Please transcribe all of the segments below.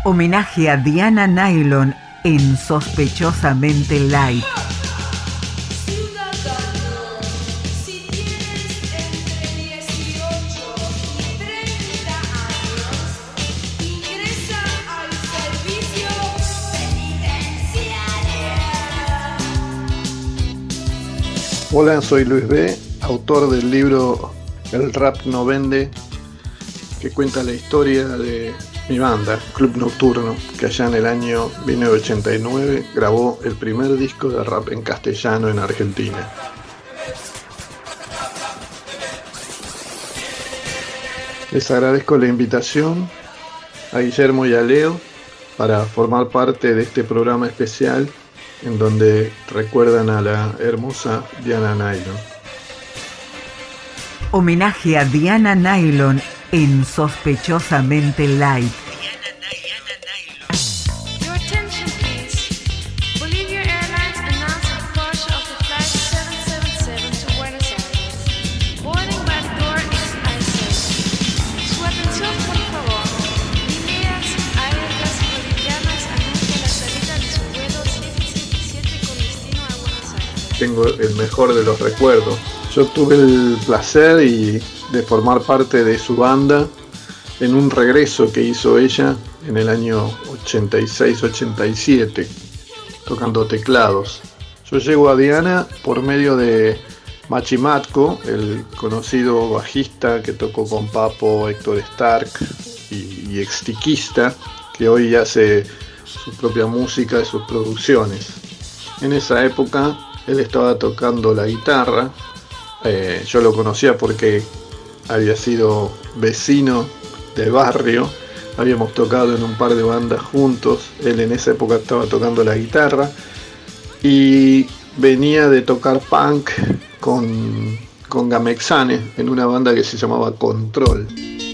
Homenaje a Diana Nylon en Sospechosamente Light. Hola, soy Luis B., autor del libro El Rap No Vende, que cuenta la historia de mi banda, Club Nocturno, que allá en el año 1989 grabó el primer disco de rap en castellano en Argentina. Les agradezco la invitación a Guillermo y a Leo para formar parte de este programa especial en donde recuerdan a la hermosa Diana Nylon. Homenaje a Diana Nylon en Sospechosamente Light. Your attention please. Bolivia Airlines announced the departure of the flight 777 to Buenos Aires. Boarding by the door is isolated. Su atención, por favor. Líneas aéreas bolivianas anuncian la salida de su vuelo 777 con destino a Buenos Aires. Tengo el mejor de los recuerdos. Yo tuve el placer de formar parte de su banda en un regreso que hizo ella en el año 86-87, tocando teclados. Yo llego a Diana por medio de Machimatco, el conocido bajista que tocó con Papo, Héctor Stark y extiquista, que hoy hace su propia música y sus producciones. En esa época él estaba tocando la guitarra. Yo lo conocía porque había sido vecino del barrio, habíamos tocado en un par de bandas juntos, él en esa época estaba tocando la guitarra y venía de tocar punk con Gamexane en una banda que se llamaba Control.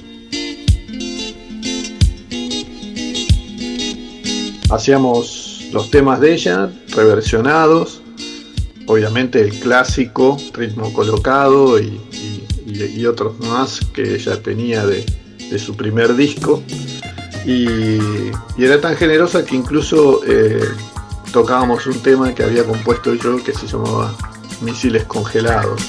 Hacíamos los temas de ella, reversionados, obviamente el clásico, ritmo colocado y otros más que ella tenía de su primer disco. Y era tan generosa que incluso tocábamos un tema que había compuesto yo que se llamaba Misiles Congelados.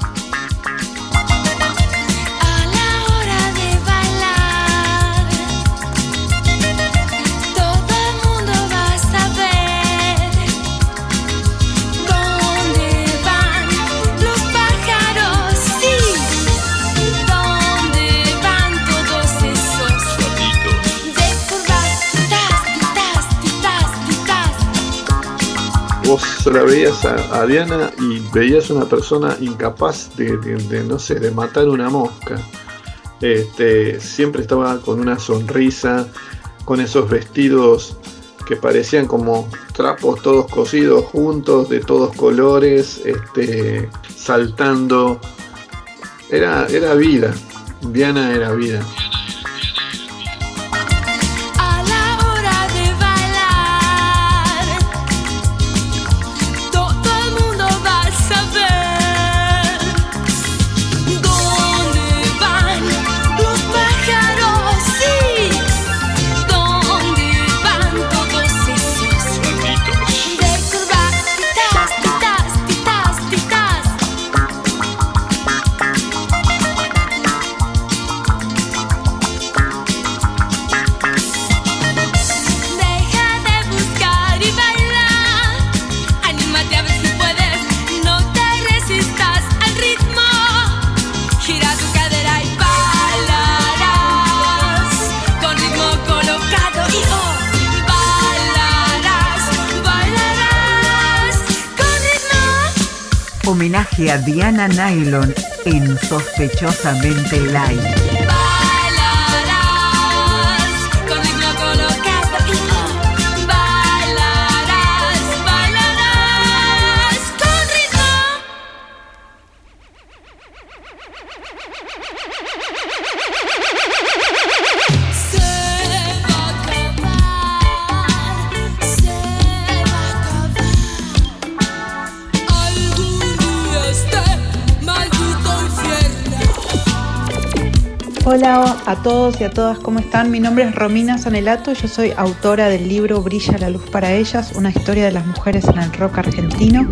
Vos la veías a Diana y veías una persona incapaz de matar una mosca. Siempre estaba con una sonrisa, con esos vestidos que parecían como trapos todos cosidos juntos, de todos colores, saltando. Era vida. Diana era vida. Homenaje a Diana Nylon en Sospechosamente Light. Hola a todos y a todas, ¿cómo están? Mi nombre es Romina Sanelato, yo soy autora del libro Brilla la luz para ellas, una historia de las mujeres en el rock argentino.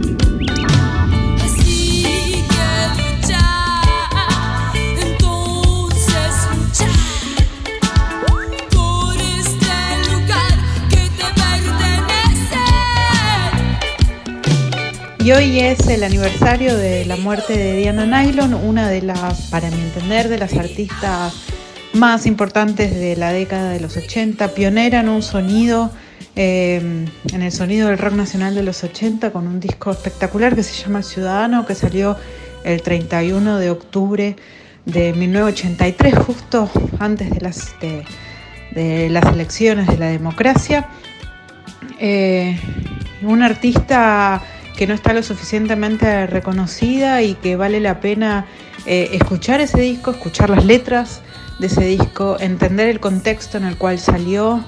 Y hoy es el aniversario de la muerte de Diana Nylon, una de las, para mi entender, de las artistas más importantes de la década de los 80, pionera en un sonido, en el sonido del rock nacional de los 80, con un disco espectacular que se llama El Ciudadano, que salió el 31 de octubre de 1983, justo antes de las elecciones de la democracia. Una artista que no está lo suficientemente reconocida y que vale la pena escuchar ese disco, escuchar las letras de ese disco, entender el contexto en el cual salió,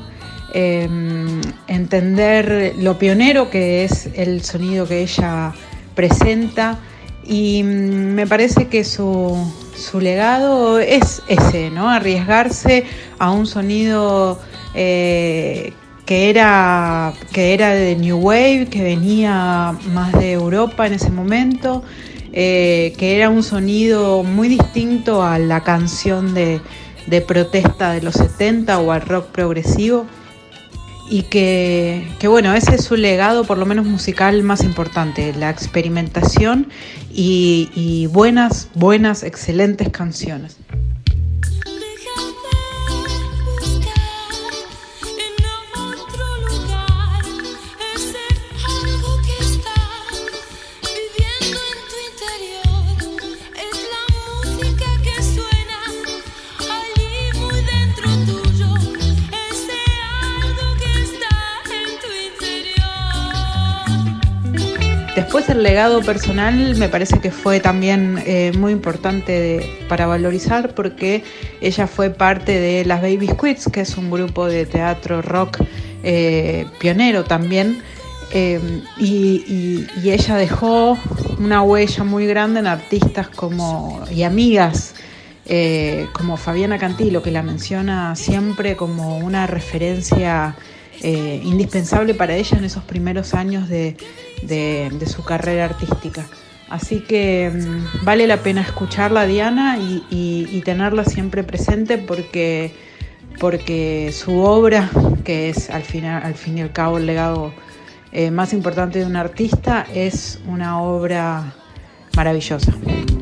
entender lo pionero que es el sonido que ella presenta, y me parece que su legado es ese, ¿no? Arriesgarse a un sonido que era de New Wave, que venía más de Europa en ese momento, que era un sonido muy distinto a la canción de protesta de los 70 o al rock progresivo, y que bueno, ese es su legado, por lo menos musical, más importante, la experimentación y buenas, excelentes canciones. Después el legado personal me parece que fue también muy importante para valorizar, porque ella fue parte de las Baby Squids, que es un grupo de teatro rock pionero también, y ella dejó una huella muy grande en artistas y amigas como Fabiana Cantilo, que la menciona siempre como una referencia indispensable para ella en esos primeros años de su carrera artística. Así que vale la pena escucharla, Diana, y tenerla siempre presente, porque su obra, que es al fin y al cabo el legado más importante de un artista, es una obra maravillosa.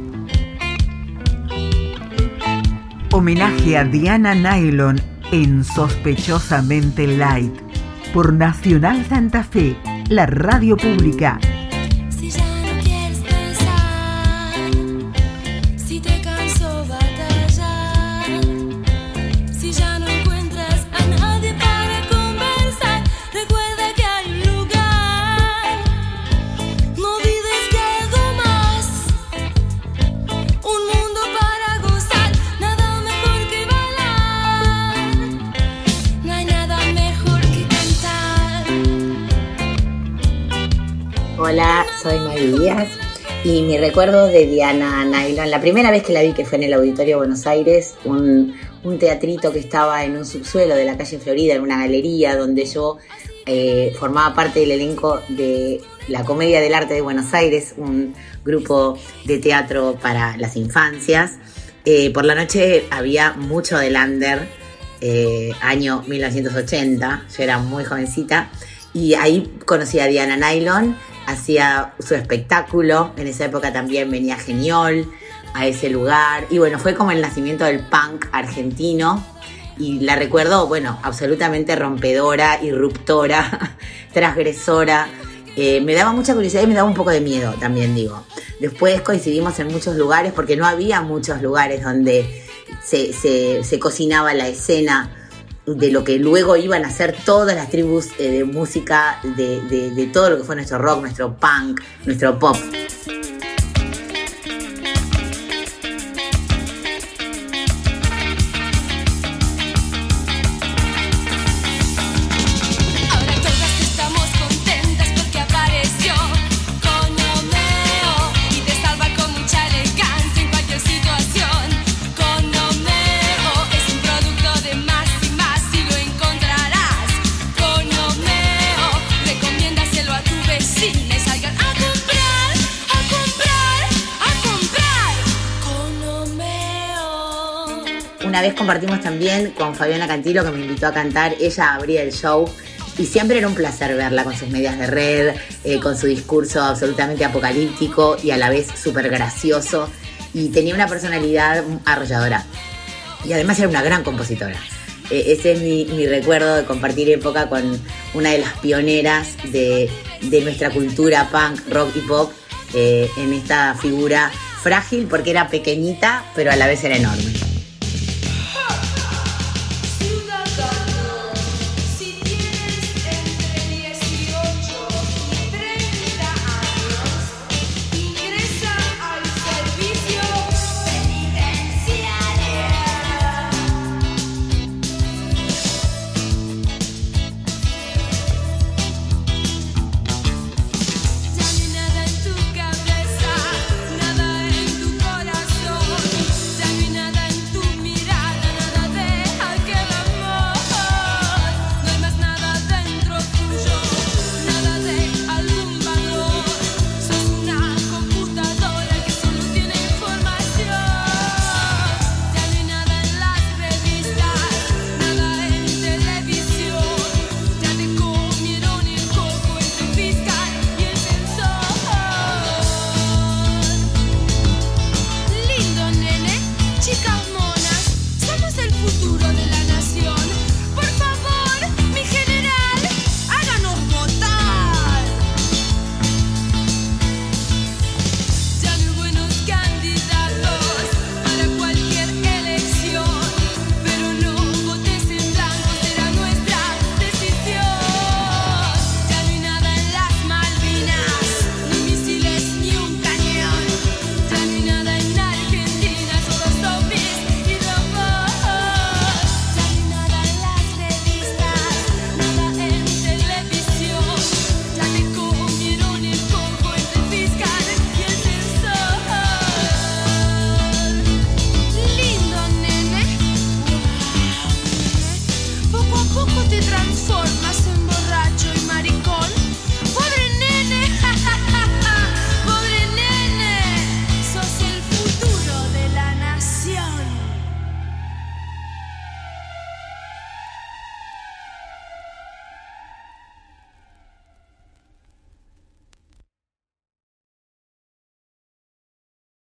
Homenaje a Diana Nylon en Sospechosamente Light por Nacional Santa Fe, la radio pública. Si ya no quieres pensar, si te cansó batallar, si ya no encuentras a nadie para conversar, recuerda que hay un lugar, no olvides que hay algo más, un mundo para gozar, nada mejor que bailar, no hay nada mejor que cantar. Hola, soy Mari Díaz y mi recuerdo de Diana Nylon, la primera vez que la vi, que fue en el Auditorio Buenos Aires, un teatrito que estaba en un subsuelo de la calle Florida, en una galería donde yo formaba parte del elenco de la Comedia del Arte de Buenos Aires, un grupo de teatro para las infancias. Por la noche había mucho de Lander, año 1980, yo era muy jovencita, y ahí conocí a Diana Nylon, hacía su espectáculo, en esa época también venía Geniol a ese lugar, y bueno, fue como el nacimiento del punk argentino, y la recuerdo, bueno, absolutamente rompedora, irruptora, transgresora. Me daba mucha curiosidad y me daba un poco de miedo también, digo. Después coincidimos en muchos lugares, porque no había muchos lugares donde se cocinaba la escena de lo que luego iban a ser todas las tribus de música, de todo lo que fue nuestro rock, nuestro punk, nuestro pop. Con Omeo una vez compartimos también con Fabiana Cantilo, que me invitó a cantar. Ella abría el show y siempre era un placer verla con sus medias de red, con su discurso absolutamente apocalíptico y a la vez súper gracioso, y tenía una personalidad arrolladora y además era una gran compositora. Ese es mi recuerdo de compartir época con una de las pioneras de nuestra cultura punk, rock y pop, en esta figura frágil porque era pequeñita pero a la vez era enorme.